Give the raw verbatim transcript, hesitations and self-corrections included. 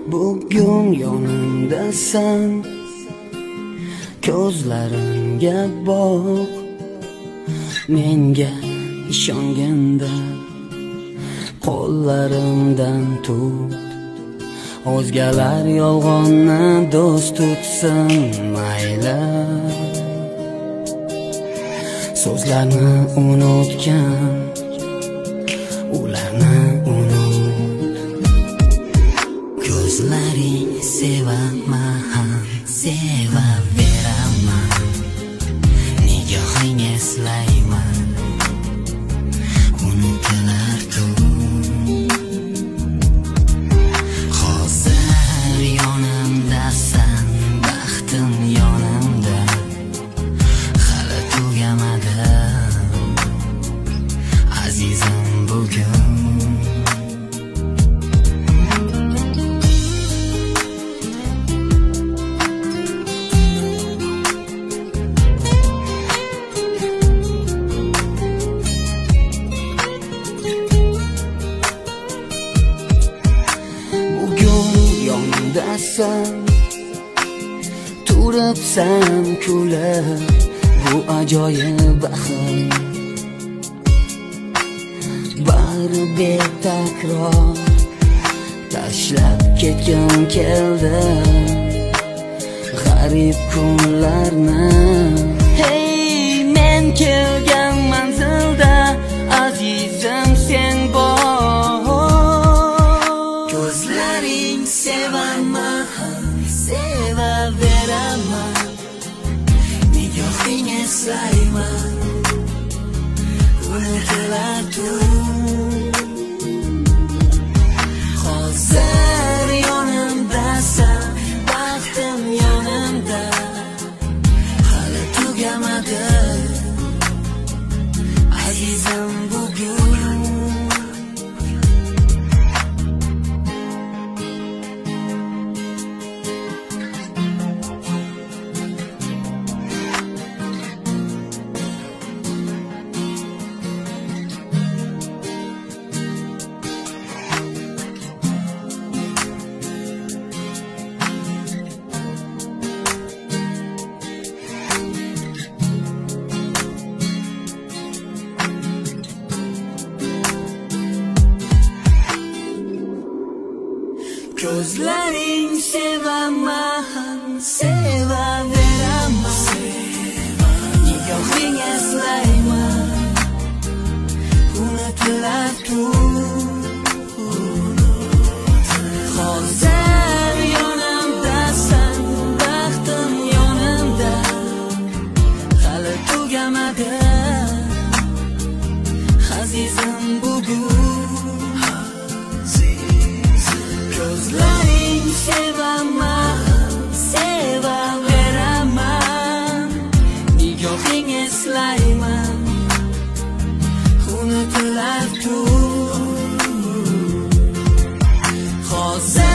Bugun yonimdasan, ko'zlarimga boq, menga ishonganda qo'llarimdan tut. O'zgalar yolg'onni do'st tutsin mayli, so'zlarni unutgan, ularni unut. Ko'zlaring sevaman, sevaveraman, nigohing eslayman, unutilar tun. Hozir yonimdasan, baxtim yonimda, hali tugamadi azizim bugun. Yondasan, turibsan kulib, bu ajoyib baxt. Bari betakror, tashlab ketgim keldi g'arib kunlarni. Hey, men kelgan manzilda azizim sen bor. Ko'zlaring sevaman, sevaveraman, nigohing eslayman, unutilar tun. Hozir yonimdasan, baxtim yonimda, hali tugamadi azizim bugun. Ko'zlaring sevaman, sevaveraman, nigohing eslayman, unutilar tun. Hozir yonimdasan, baxtim yonimda, hali tugamadi azizim bugun. Ko'zlaring sevaman, sevaveraman, nigohing eslayman, unutilar tun. Hozir